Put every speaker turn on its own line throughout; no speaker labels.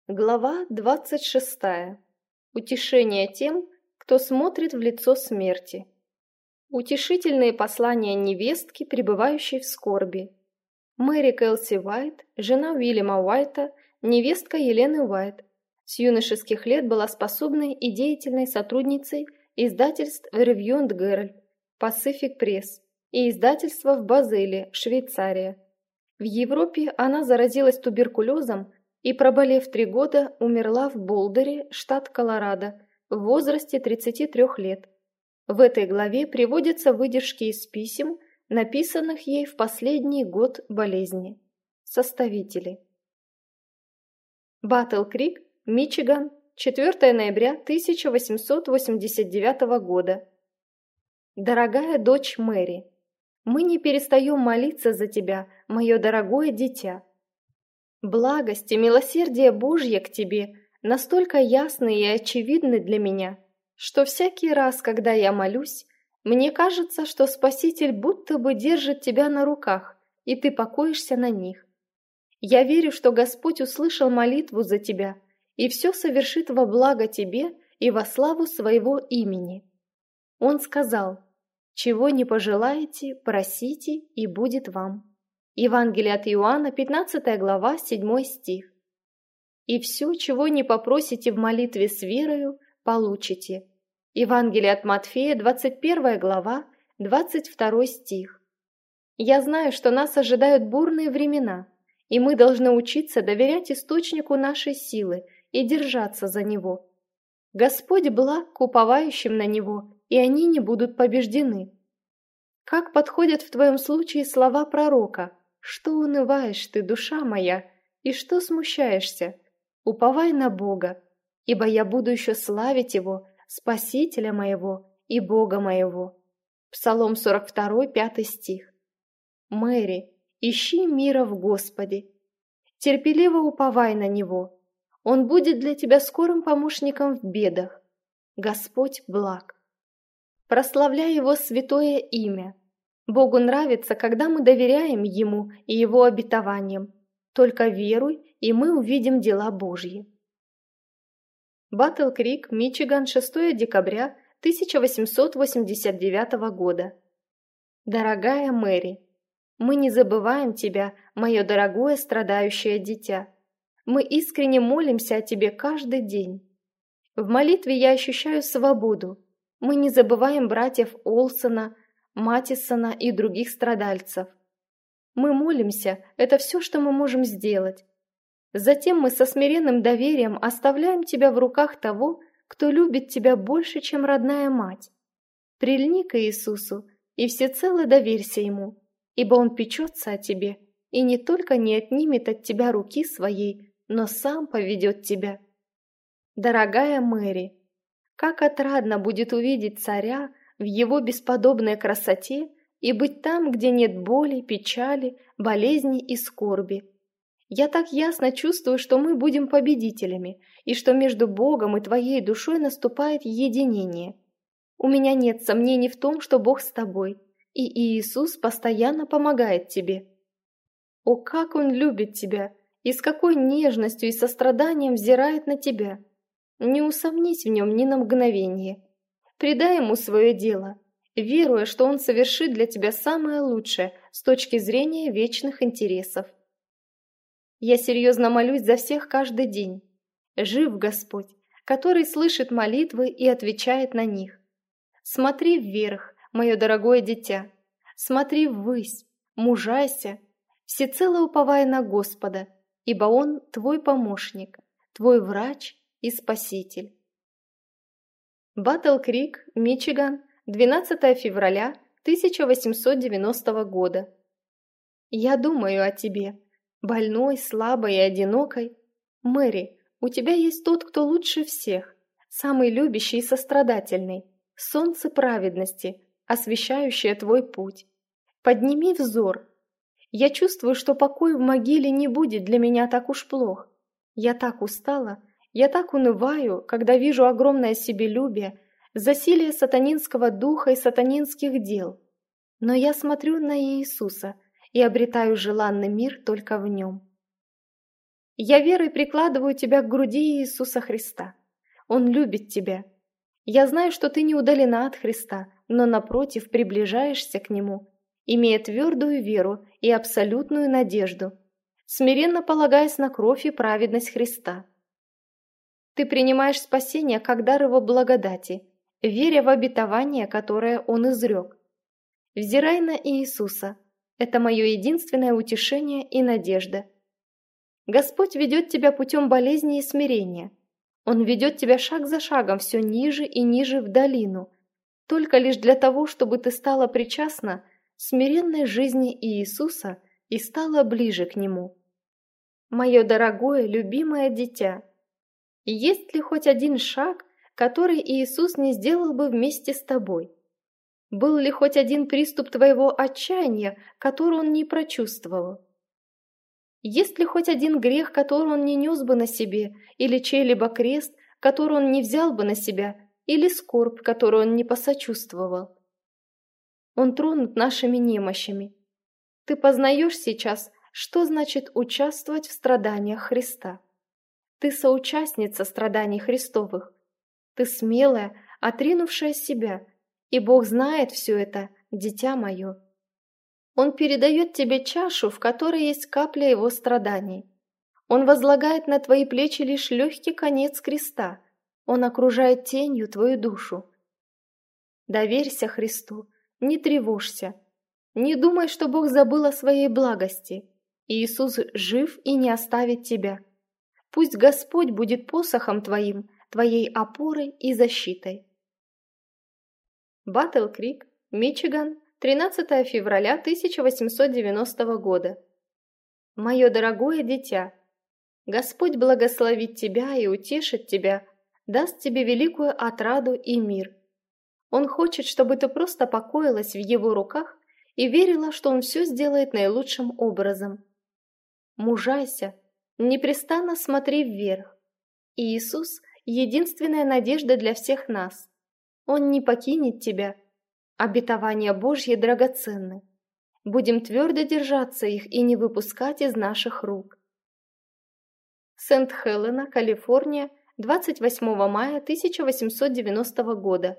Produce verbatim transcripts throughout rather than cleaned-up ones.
Глава двадцать шестая. Утешение тем, кто смотрит в лицо смерти. Утешительные послания невестки, пребывающей в скорби. Мэри Кэлси Уайт, жена Уильяма Уайта, невестка Елены Уайт, с юношеских лет была способной и деятельной сотрудницей издательств Review энд Herald, Pacific Press и издательства в Базеле, Швейцария. В Европе она заразилась туберкулезом и, проболев три года, умерла в Болдере, штат Колорадо, в возрасте тридцати трёх лет. В этой главе приводятся выдержки из писем, написанных ей в последний год болезни. Составители. Батл-Крик, Мичиган, четвёртого ноября тысяча восемьсот восемьдесят девятого года. Дорогая дочь Мэри, мы не перестаем молиться за тебя, мое дорогое дитя. Благость и милосердие Божье к тебе настолько ясны и очевидны для меня, что всякий раз, когда я молюсь, мне кажется, что Спаситель будто бы держит тебя на руках, и ты покоишься на них. Я верю, что Господь услышал молитву за тебя и все совершит во благо тебе и во славу своего имени. Он сказал: «Чего не пожелаете, просите, и будет вам». Евангелие от Иоанна, пятнадцатая глава, седьмой стих. «И все, чего не попросите в молитве с верою, получите». Евангелие от Матфея, двадцать первая глава, двадцать второй стих. Я знаю, что нас ожидают бурные времена, и мы должны учиться доверять источнику нашей силы и держаться за него. Господь благ к уповающим на него, и они не будут побеждены. Как подходят в твоем случае слова пророка: «Что унываешь ты, душа моя, и что смущаешься? Уповай на Бога, ибо я буду еще славить Его, Спасителя моего и Бога моего». Псалом сорок два, пятый стих. Мэри, ищи мира в Господе. Терпеливо уповай на Него. Он будет для тебя скорым помощником в бедах. Господь благ. Прославляй Его святое имя. Богу нравится, когда мы доверяем Ему и Его обетованиям. Только веруй, и мы увидим дела Божьи. Батл-Крик, Мичиган, шестого декабря тысяча восемьсот восемьдесят девятого года. Дорогая Мэри, мы не забываем тебя, мое дорогое страдающее дитя. Мы искренне молимся о тебе каждый день. В молитве я ощущаю свободу. Мы не забываем братьев Олсона, Матисона и других страдальцев. Мы молимся, это все, что мы можем сделать. Затем мы со смиренным доверием оставляем тебя в руках того, кто любит тебя больше, чем родная мать. Прильни к Иисусу и всецело доверься Ему, ибо Он печется о тебе и не только не отнимет от тебя руки своей, но сам поведет тебя. Дорогая Мэри, как отрадно будет увидеть царя в его бесподобной красоте и быть там, где нет боли, печали, болезней и скорби. Я так ясно чувствую, что мы будем победителями, и что между Богом и твоей душой наступает единение. У меня нет сомнений в том, что Бог с тобой, и Иисус постоянно помогает тебе. О, как Он любит тебя, и с какой нежностью и состраданием взирает на тебя! Не усомнись в Нем ни на мгновение. Предай Ему свое дело, веруя, что Он совершит для тебя самое лучшее с точки зрения вечных интересов. Я серьезно молюсь за всех каждый день. Жив Господь, который слышит молитвы и отвечает на них. Смотри вверх, мое дорогое дитя, смотри ввысь, мужайся, всецело уповая на Господа, ибо Он твой помощник, твой врач и спаситель. Батл-Крик, Мичиган, двенадцатого февраля тысяча восемьсот девяностого года. Я думаю о тебе, больной, слабой и одинокой. Мэри, у тебя есть тот, кто лучше всех, самый любящий и сострадательный, солнце праведности, освещающее твой путь. Подними взор. Я чувствую, что покой в могиле не будет для меня так уж плох. Я так устала, я так унываю, когда вижу огромное себелюбие, засилие сатанинского духа и сатанинских дел. Но я смотрю на Иисуса и обретаю желанный мир только в Нем. Я верой прикладываю тебя к груди Иисуса Христа. Он любит тебя. Я знаю, что ты не удалена от Христа, но, напротив, приближаешься к Нему, имея твердую веру и абсолютную надежду, смиренно полагаясь на кровь и праведность Христа. Ты принимаешь спасение как дар Его благодати, веря в обетование, которое Он изрек. Взирай на Иисуса. Это мое единственное утешение и надежда. Господь ведет тебя путем болезни и смирения. Он ведет тебя шаг за шагом все ниже и ниже в долину, только лишь для того, чтобы ты стала причастна смиренной жизни Иисуса и стала ближе к Нему. Мое дорогое, любимое дитя, есть ли хоть один шаг, который Иисус не сделал бы вместе с тобой? Был ли хоть один приступ твоего отчаяния, который Он не прочувствовал? Есть ли хоть один грех, который Он не нес бы на себе, или чей-либо крест, который Он не взял бы на себя, или скорбь, которую Он не посочувствовал? Он тронут нашими немощами. Ты познаешь сейчас, что значит участвовать в страданиях Христа. Ты соучастница страданий Христовых. Ты смелая, отринувшая себя, и Бог знает все это, дитя мое. Он передает тебе чашу, в которой есть капля Его страданий. Он возлагает на твои плечи лишь легкий конец креста. Он окружает тенью твою душу. Доверься Христу, не тревожься. Не думай, что Бог забыл о своей благости. Иисус жив и не оставит тебя. Пусть Господь будет посохом твоим, твоей опорой и защитой. Батл Крик, Мичиган, тринадцатое февраля тысяча восемьсот девяностого года. Мое дорогое дитя, Господь благословит тебя и утешит тебя, даст тебе великую отраду и мир. Он хочет, чтобы ты просто покоилась в Его руках и верила, что Он все сделает наилучшим образом. Мужайся, непрестанно смотри вверх. Иисус – единственная надежда для всех нас. Он не покинет тебя. Обетования Божьи драгоценны. Будем твердо держаться их и не выпускать из наших рук. Сент-Хелена, Калифорния, двадцать восьмого мая тысяча восемьсот девяностого года.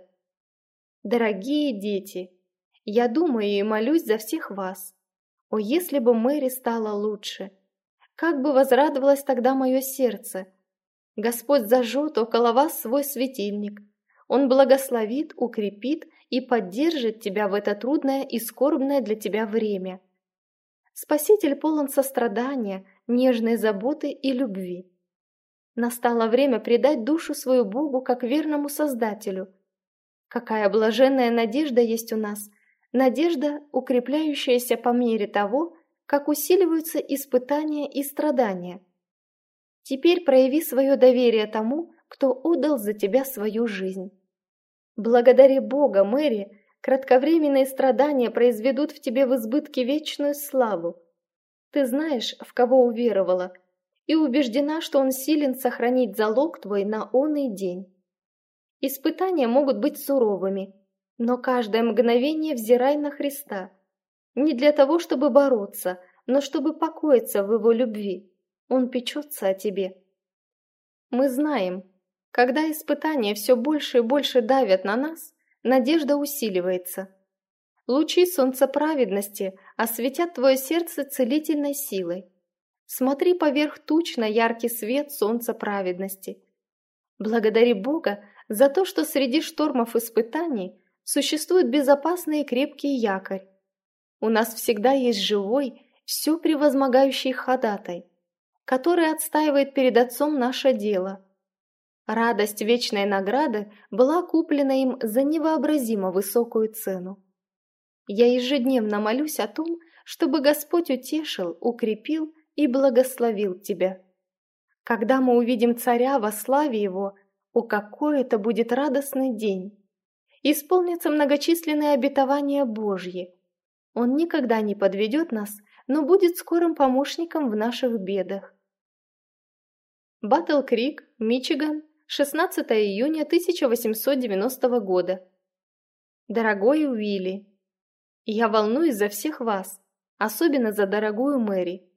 Дорогие дети, я думаю и молюсь за всех вас. О, если бы Мэри стала лучше! Как бы возрадовалось тогда мое сердце! Господь зажжет около вас свой светильник. Он благословит, укрепит и поддержит тебя в это трудное и скорбное для тебя время. Спаситель полон сострадания, нежной заботы и любви. Настало время предать душу свою Богу как верному Создателю. Какая блаженная надежда есть у нас, надежда, укрепляющаяся по мере того, как усиливаются испытания и страдания. Теперь прояви свое доверие тому, кто отдал за тебя свою жизнь. Благодари Бога, Мэри, кратковременные страдания произведут в тебе в избытке вечную славу. Ты знаешь, в кого уверовала, и убеждена, что Он силен сохранить залог твой на оный день. Испытания могут быть суровыми, но каждое мгновение взирай на Христа. Не для того, чтобы бороться, но чтобы покоиться в Его любви. Он печется о тебе. Мы знаем, когда испытания все больше и больше давят на нас, надежда усиливается. Лучи солнца праведности осветят твое сердце целительной силой. Смотри поверх туч на яркий свет солнца праведности. Благодари Бога за то, что среди штормов испытаний существует безопасный и крепкий якорь. У нас всегда есть живой, все превозмогающий ходатай, который отстаивает перед Отцом наше дело. Радость вечной награды была куплена им за невообразимо высокую цену. Я ежедневно молюсь о том, чтобы Господь утешил, укрепил и благословил тебя. Когда мы увидим Царя во славе Его, о, какой это будет радостный день! Исполнятся многочисленные обетования Божьи. Он никогда не подведет нас, но будет скорым помощником в наших бедах. Батл Крик, Мичиган, шестнадцатое июня тысяча восемьсот девяностого года. Дорогой Уилли, я волнуюсь за всех вас, особенно за дорогую Мэри.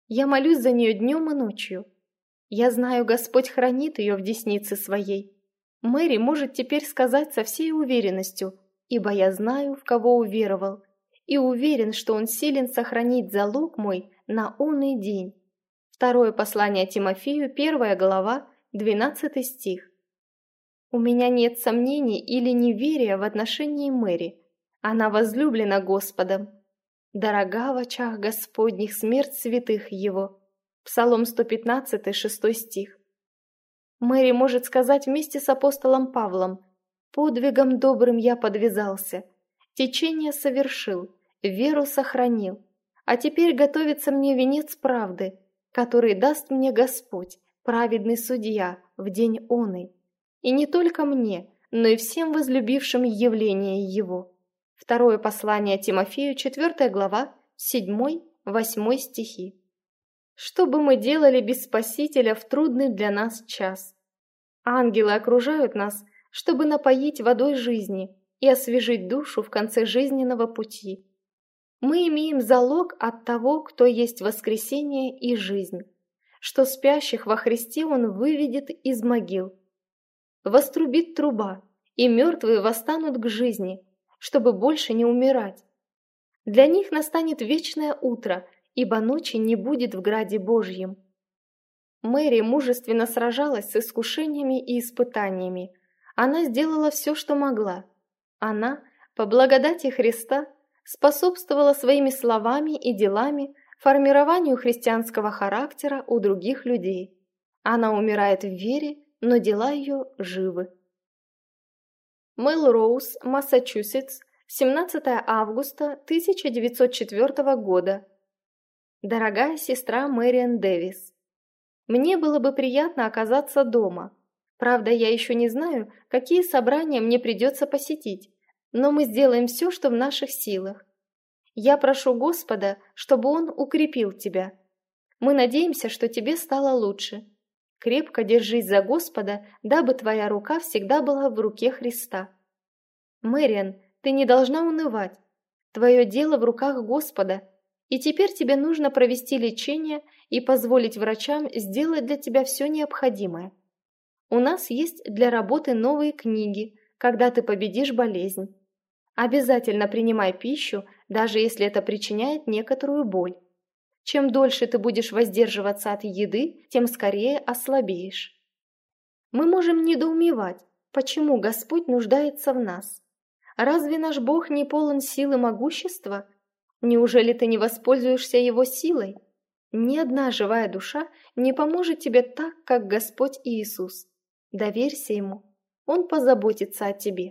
Я молюсь за нее днем и ночью. Я знаю, Господь хранит ее в деснице своей. Мэри может теперь сказать со всей уверенностью, ибо я знаю, в кого уверовал, и уверен, что он силен сохранить залог мой на оный день. Второе послание Тимофею, первая глава, двенадцатый стих. У меня нет сомнений или неверия в отношении Мэри. Она возлюблена Господом. Дорога в очах Господних смерть святых Его. Псалом сто пятнадцатый, шестой стих. Мэри может сказать вместе с апостолом Павлом: «Подвигом добрым я подвязался, течение совершил, веру сохранил, а теперь готовится мне венец правды, который даст мне Господь, праведный судья, в день оный, и не только мне, но и всем возлюбившим явление Его». Второе послание Тимофею, четвёртая глава, седьмой, восьмой стихи. Что бы мы делали без Спасителя в трудный для нас час? Ангелы окружают нас, чтобы напоить водой жизни и освежить душу в конце жизненного пути. Мы имеем залог от того, кто есть воскресение и жизнь, что спящих во Христе Он выведет из могил. Вострубит труба, и мертвые восстанут к жизни, чтобы больше не умирать. Для них настанет вечное утро, ибо ночи не будет в граде Божьем. Мэри мужественно сражалась с искушениями и испытаниями. Она сделала все, что могла. Она, по благодати Христа, способствовала своими словами и делами формированию христианского характера у других людей. Она умирает в вере, но дела ее живы. Мелроуз, Массачусетс, семнадцатое августа тысяча девятьсот четвёртого года. Дорогая сестра Мэриан Дэвис, мне было бы приятно оказаться дома. Правда, я еще не знаю, какие собрания мне придется посетить, но мы сделаем все, что в наших силах. Я прошу Господа, чтобы Он укрепил тебя. Мы надеемся, что тебе стало лучше. Крепко держись за Господа, дабы твоя рука всегда была в руке Христа. Мэриан, ты не должна унывать. Твое дело в руках Господа, и теперь тебе нужно провести лечение и позволить врачам сделать для тебя все необходимое. У нас есть для работы новые книги, когда ты победишь болезнь. Обязательно принимай пищу, даже если это причиняет некоторую боль. Чем дольше ты будешь воздерживаться от еды, тем скорее ослабеешь. Мы можем недоумевать, почему Господь нуждается в нас. Разве наш Бог не полон сил и могущества? Неужели ты не воспользуешься Его силой? Ни одна живая душа не поможет тебе так, как Господь Иисус. Доверься Ему, Он позаботится о тебе.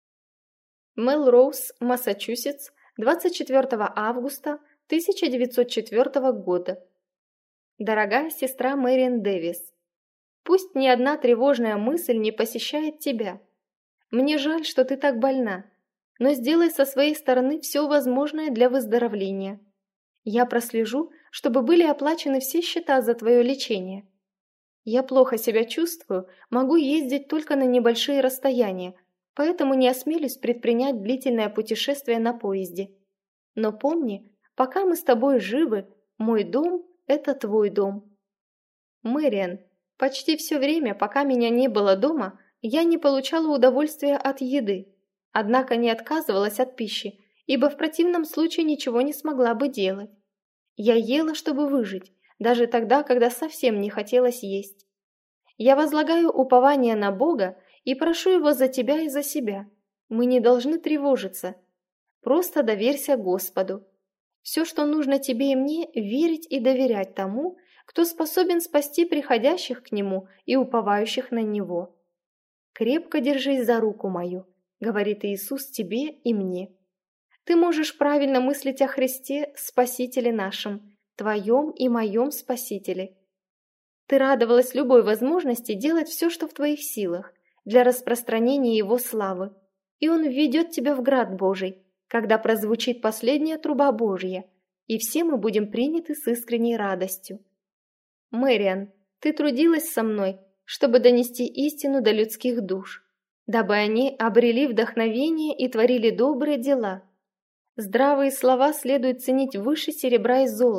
Мелроуз, Массачусетс, двадцать четвёртого августа тысяча девятьсот четвёртого года. Дорогая сестра Мэриан Дэвис, пусть ни одна тревожная мысль не посещает тебя. Мне жаль, что ты так больна, но сделай со своей стороны все возможное для выздоровления. Я прослежу, чтобы были оплачены все счета за твое лечение. Я плохо себя чувствую, могу ездить только на небольшие расстояния, поэтому не осмелюсь предпринять длительное путешествие на поезде. Но помни, пока мы с тобой живы, мой дом – это твой дом. Мэриан, почти все время, пока меня не было дома, я не получала удовольствия от еды, однако не отказывалась от пищи, ибо в противном случае ничего не смогла бы делать. Я ела, чтобы выжить, даже тогда, когда совсем не хотелось есть. Я возлагаю упование на Бога и прошу Его за тебя и за себя. Мы не должны тревожиться. Просто доверься Господу. Все, что нужно тебе и мне, верить и доверять тому, кто способен спасти приходящих к Нему и уповающих на Него. «Крепко держись за руку мою», — говорит Иисус тебе и мне. Ты можешь правильно мыслить о Христе, Спасителе нашем, твоем и моем Спасителе. Ты радовалась любой возможности делать все, что в твоих силах, для распространения Его славы, и Он введет тебя в град Божий, когда прозвучит последняя труба Божья, и все мы будем приняты с искренней радостью. Мэриан, ты трудилась со мной, чтобы донести истину до людских душ, дабы они обрели вдохновение и творили добрые дела. Здравые слова следует ценить выше серебра и золота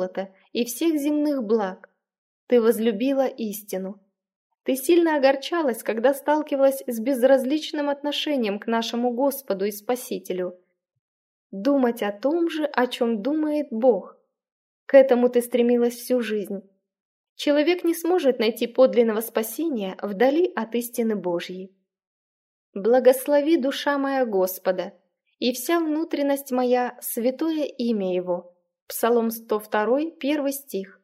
и всех земных благ. Ты возлюбила истину. Ты сильно огорчалась, когда сталкивалась с безразличным отношением к нашему Господу и Спасителю. Думать о том же, о чем думает Бог. К этому ты стремилась всю жизнь. Человек не сможет найти подлинного спасения вдали от истины Божьей. Благослови, душа моя, Господа, и вся внутренность моя святое имя Его. Псалом сто два, первый стих.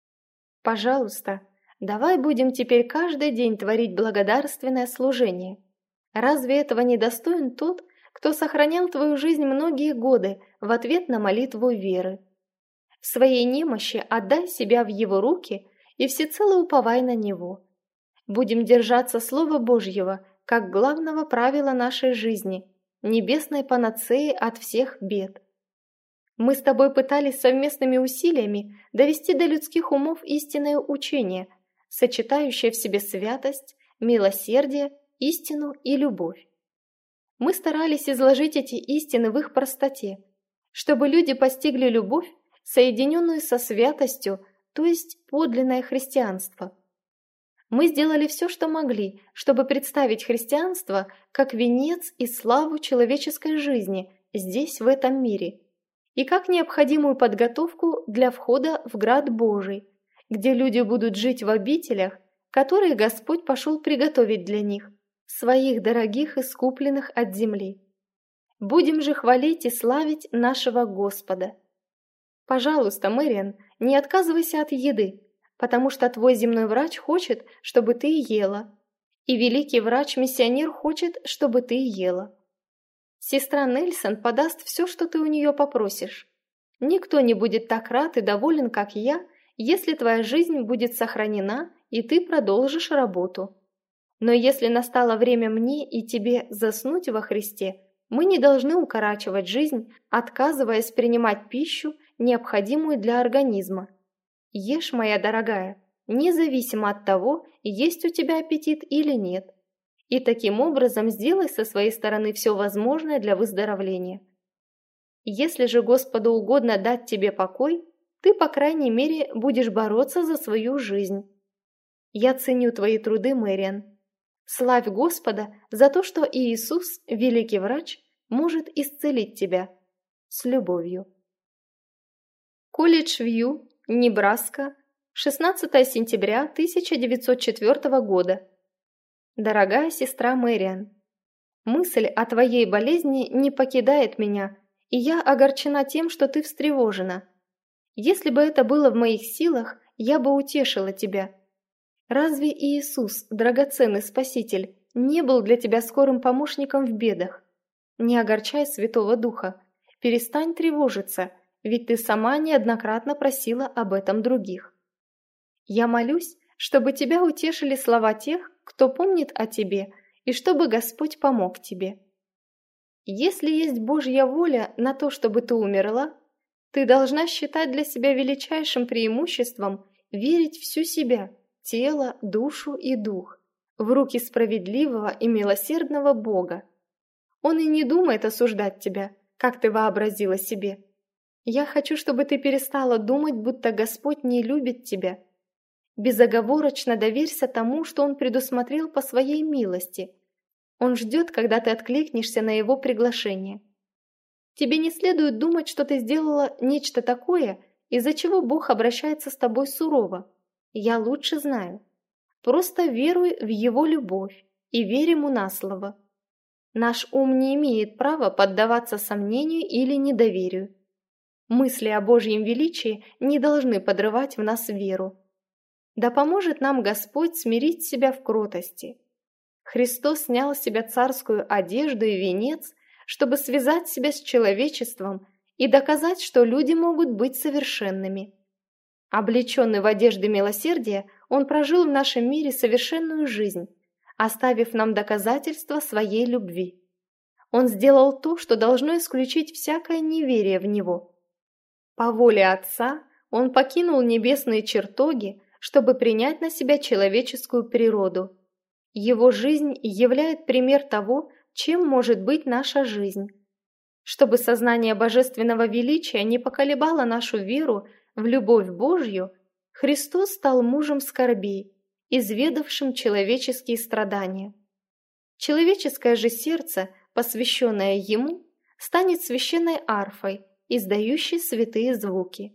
Пожалуйста, давай будем теперь каждый день творить благодарственное служение. Разве этого не достоин тот, кто сохранял твою жизнь многие годы в ответ на молитву веры? В своей немощи отдай себя в Его руки и всецело уповай на Него. Будем держаться Слова Божьего как главного правила нашей жизни, небесной панацеи от всех бед. Мы с тобой пытались совместными усилиями довести до людских умов истинное учение, сочетающее в себе святость, милосердие, истину и любовь. Мы старались изложить эти истины в их простоте, чтобы люди постигли любовь, соединенную со святостью, то есть подлинное христианство. Мы сделали все, что могли, чтобы представить христианство как венец и славу человеческой жизни здесь, в этом мире, и как необходимую подготовку для входа в Град Божий, где люди будут жить в обителях, которые Господь пошел приготовить для них, своих дорогих искупленных от земли. Будем же хвалить и славить нашего Господа. Пожалуйста, Мэриан, не отказывайся от еды, потому что твой земной врач хочет, чтобы ты ела, и великий врач-миссионер хочет, чтобы ты ела. Сестра Нельсон подаст все, что ты у нее попросишь. Никто не будет так рад и доволен, как я, если твоя жизнь будет сохранена, и ты продолжишь работу. Но если настало время мне и тебе заснуть во Христе, мы не должны укорачивать жизнь, отказываясь принимать пищу, необходимую для организма. Ешь, моя дорогая, независимо от того, есть у тебя аппетит или нет. И таким образом сделай со своей стороны все возможное для выздоровления. Если же Господу угодно дать тебе покой, ты, по крайней мере, будешь бороться за свою жизнь. Я ценю твои труды, Мэриан. Славь Господа за то, что Иисус, великий врач, может исцелить тебя. С любовью. Колледж Вью, Небраска, шестнадцатое сентября тысяча девятьсот четвёртого года. Дорогая сестра Мэриан, мысль о твоей болезни не покидает меня, и я огорчена тем, что ты встревожена. Если бы это было в моих силах, я бы утешила тебя. Разве Иисус, драгоценный Спаситель, не был для тебя скорым помощником в бедах? Не огорчай Святого Духа, перестань тревожиться, ведь ты сама неоднократно просила об этом других. Я молюсь, чтобы тебя утешили слова тех, кто помнит о тебе, и чтобы Господь помог тебе. Если есть Божья воля на то, чтобы ты умерла, ты должна считать для себя величайшим преимуществом верить всю себя, тело, душу и дух, в руки справедливого и милосердного Бога. Он и не думает осуждать тебя, как ты вообразила себе. Я хочу, чтобы ты перестала думать, будто Господь не любит тебя. Безоговорочно доверься тому, что Он предусмотрел по своей милости. Он ждет, когда ты откликнешься на Его приглашение. Тебе не следует думать, что ты сделала нечто такое, из-за чего Бог обращается с тобой сурово. Я лучше знаю. Просто веруй в Его любовь и верь Ему на слово. Наш ум не имеет права поддаваться сомнению или недоверию. Мысли о Божьем величии не должны подрывать в нас веру. Да поможет нам Господь смирить себя в кротости. Христос снял с себя царскую одежду и венец, чтобы связать себя с человечеством и доказать, что люди могут быть совершенными. Облеченный в одежды милосердия, Он прожил в нашем мире совершенную жизнь, оставив нам доказательства своей любви. Он сделал то, что должно исключить всякое неверие в Него. По воле Отца Он покинул небесные чертоги, чтобы принять на себя человеческую природу. Его жизнь являет пример того, чем может быть наша жизнь. Чтобы сознание божественного величия не поколебало нашу веру, в любовь Божью, Христос стал мужем скорби, изведавшим человеческие страдания. Человеческое же сердце, посвященное Ему, станет священной арфой, издающей святые звуки.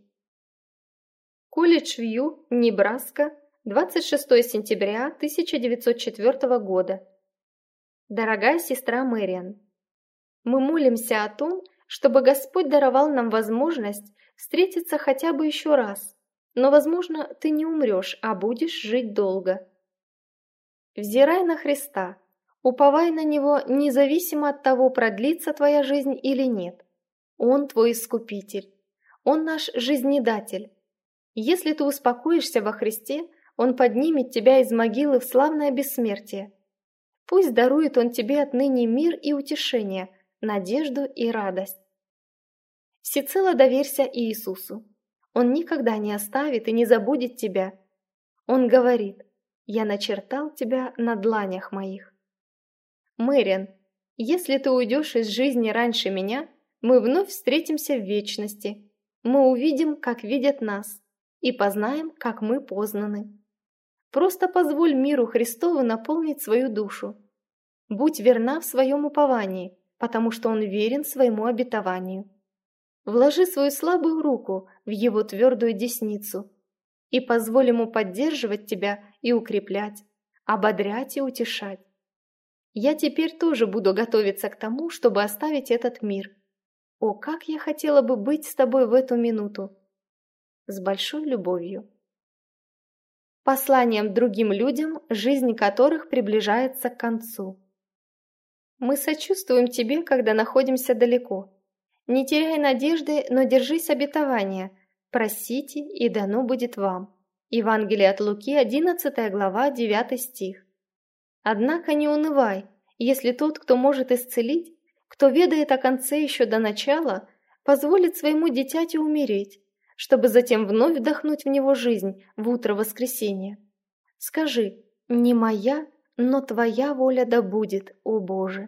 Колледж-Вью, Небраска, двадцать шестое сентября тысяча девятьсот четвёртого года. Дорогая сестра Мэриан, мы молимся о том, чтобы Господь даровал нам возможность встретиться хотя бы еще раз, но, возможно, ты не умрешь, а будешь жить долго. Взирай на Христа, уповай на Него независимо от того, продлится твоя жизнь или нет. Он твой Искупитель, Он наш жизнедатель. Если ты успокоишься во Христе, Он поднимет тебя из могилы в славное бессмертие. Пусть дарует Он тебе отныне мир и утешение, надежду и радость. Всецело доверься Иисусу. Он никогда не оставит и не забудет тебя. Он говорит: «Я начертал тебя на дланях моих». Мэриан, если ты уйдешь из жизни раньше меня, мы вновь встретимся в вечности. Мы увидим, как видят нас, и познаем, как мы познаны. Просто позволь миру Христову наполнить свою душу. Будь верна в своем уповании, потому что Он верен своему обетованию. Вложи свою слабую руку в Его твердую десницу и позволь Ему поддерживать тебя и укреплять, ободрять и утешать. Я теперь тоже буду готовиться к тому, чтобы оставить этот мир. О, как я хотела бы быть с тобой в эту минуту! С большой любовью. Посланием другим людям, жизнь которых приближается к концу. Мы сочувствуем тебе, когда находимся далеко. Не теряй надежды, но держись обетования. Просите, и дано будет вам. Евангелие от Луки, одиннадцатая глава, девятый стих. Однако не унывай, если тот, кто может исцелить, кто ведает о конце еще до начала, позволит своему дитяти умереть, чтобы затем вновь вдохнуть в него жизнь в утро воскресения. Скажи: «Не моя, но Твоя воля да будет, о Боже».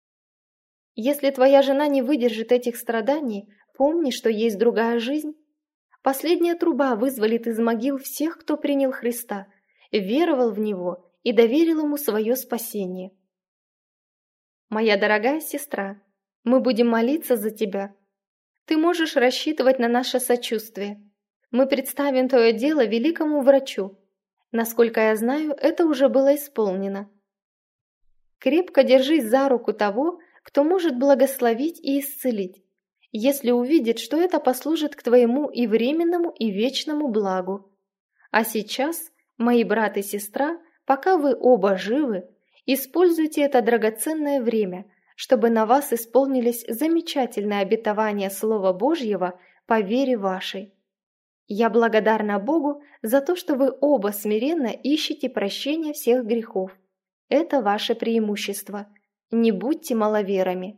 Если твоя жена не выдержит этих страданий, помни, что есть другая жизнь. Последняя труба вызволит из могил всех, кто принял Христа, веровал в Него и доверил Ему свое спасение. Моя дорогая сестра, мы будем молиться за тебя. Ты можешь рассчитывать на наше сочувствие. Мы представим твое дело великому врачу. Насколько я знаю, это уже было исполнено. Крепко держись за руку того, кто может благословить и исцелить, если увидит, что это послужит к твоему и временному, и вечному благу. А сейчас, мои брат и сестра, пока вы оба живы, используйте это драгоценное время, чтобы на вас исполнились замечательные обетования Слова Божьего по вере вашей. Я благодарна Богу за то, что вы оба смиренно ищете прощения всех грехов. Это ваше преимущество. Не будьте маловерами.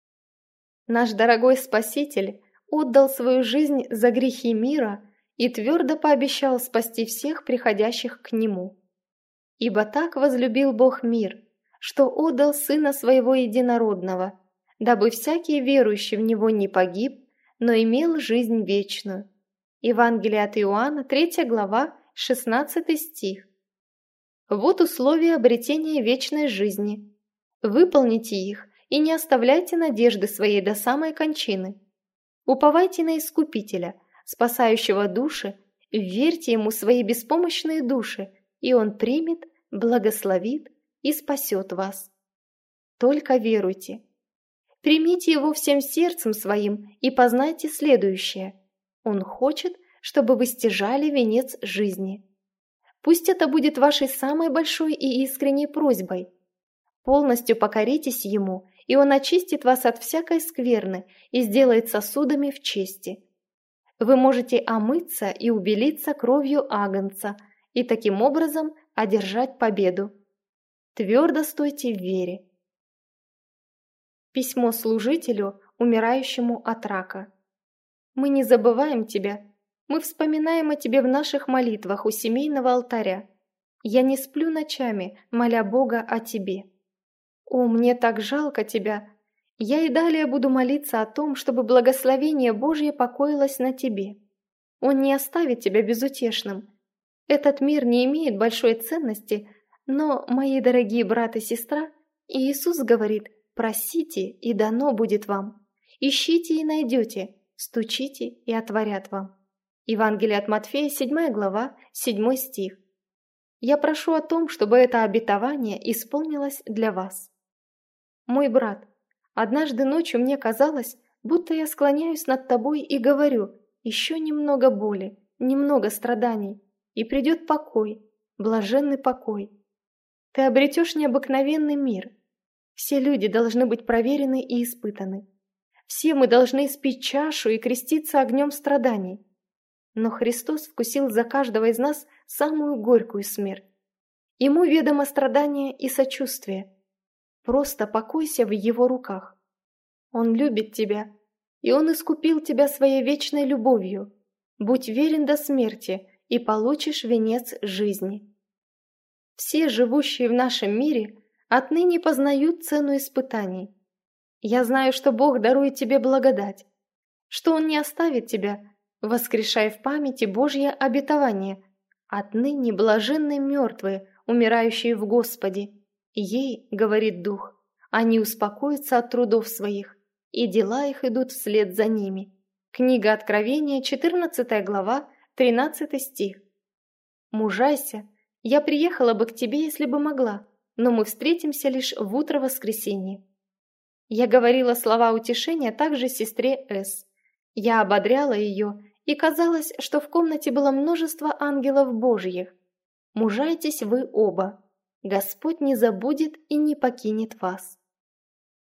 Наш дорогой Спаситель отдал свою жизнь за грехи мира и твердо пообещал спасти всех приходящих к Нему. Ибо так возлюбил Бог мир, что отдал Сына Своего Единородного, дабы всякий верующий в Него не погиб, но имел жизнь вечную. Евангелие от Иоанна, третья глава, шестнадцатый стих. Вот условия обретения вечной жизни. Выполните их и не оставляйте надежды своей до самой кончины. Уповайте на Искупителя, спасающего души, верьте Ему свои беспомощные души, и Он примет, благословит и спасет вас. Только веруйте. Примите Его всем сердцем своим и познайте следующее. Он хочет, чтобы вы стяжали венец жизни. Пусть это будет вашей самой большой и искренней просьбой. Полностью покоритесь Ему, и Он очистит вас от всякой скверны и сделает сосудами в чести. Вы можете омыться и убелиться кровью агнца, и таким образом одержать победу. Твердо стойте в вере. Письмо служителю, умирающему от рака. Мы не забываем Тебя. Мы вспоминаем о Тебе в наших молитвах у семейного алтаря. Я не сплю ночами, моля Бога о Тебе. О, мне так жалко Тебя. Я и далее буду молиться о том, чтобы благословение Божье покоилось на Тебе. Он не оставит тебя безутешным. Этот мир не имеет большой ценности, но, мои дорогие брат и сестра, Иисус говорит: просите, и дано будет вам. Ищите и найдете, стучите и отворят вам. Евангелие от Матфея, седьмая глава, седьмой стих. Я прошу о том, чтобы это обетование исполнилось для вас. Мой брат, однажды ночью мне казалось, будто я склоняюсь над тобой и говорю: еще немного боли, немного страданий, и придет покой, блаженный покой. Ты обретешь необыкновенный мир. Все люди должны быть проверены и испытаны. Все мы должны испить чашу и креститься огнем страданий. Но Христос вкусил за каждого из нас самую горькую смерть. Ему ведомо страдание и сочувствие. Просто покойся в Его руках. Он любит тебя, и Он искупил тебя своей вечной любовью. Будь верен до смерти, и получишь венец жизни. Все, живущие в нашем мире, отныне познают цену испытаний. Я знаю, что Бог дарует тебе благодать, что Он не оставит тебя, воскрешая в памяти Божье обетование. Отныне блаженны мертвые, умирающие в Господе. Ей, говорит Дух, они успокоятся от трудов своих, и дела их идут вслед за ними. Книга Откровения, четырнадцатая глава, тринадцатый стих. Мужайся, я приехала бы к тебе, если бы могла, но мы встретимся лишь в утро воскресенья. Я говорила слова утешения также сестре С. Я ободряла ее, и казалось, что в комнате было множество ангелов Божьих. Мужайтесь вы оба. Господь не забудет и не покинет вас.